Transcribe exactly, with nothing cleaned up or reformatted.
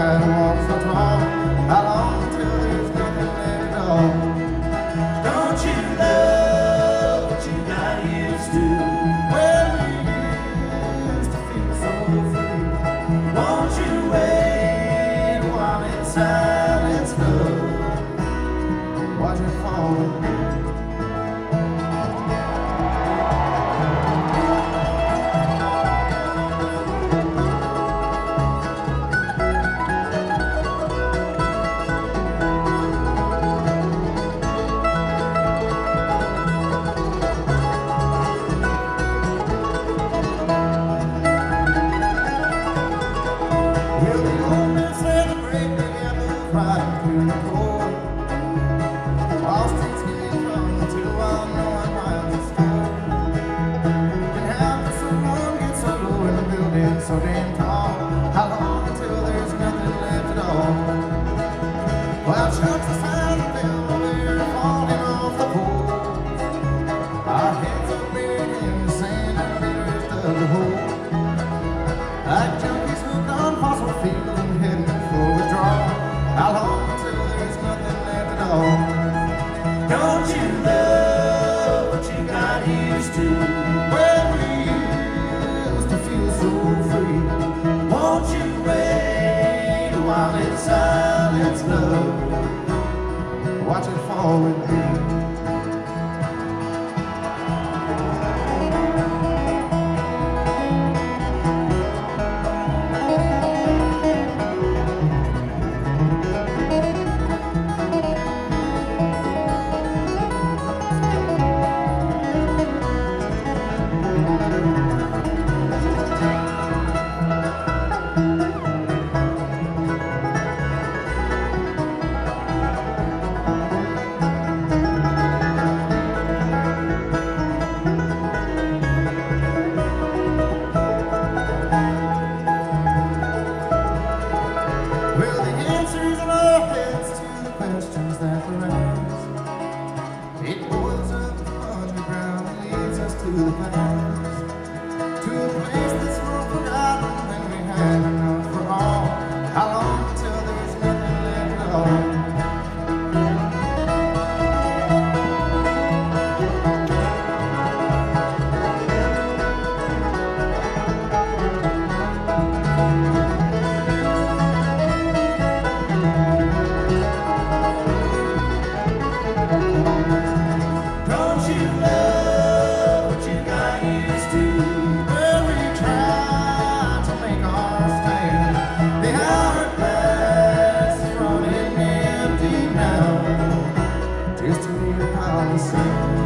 sidewalks so tall. How long till there's nothing left at all? Don't you love what you got used to? Well, we used to feel so free. Won't you wait while in silence, love? Watch it fall. So damn tall. How long until there's nothing left at all? Well, chunks of sand fell, we're falling off the pole. Our heads are buried in the sand and we drift of the hole. Like junkies hooked on fossil fuels and heading for withdrawal. How long until there's nothing left at all? Don't you love what you got used to? Well, we used to feel so free. Won't you wait while in silence, love? Watch it fall with me. Well, the answers in our heads to the questions that were asked. It boils up from underground and leads us to the past, to a place that's more forgotten than we had enough for all. How long until there's nothing left at all? Just to leave a policy.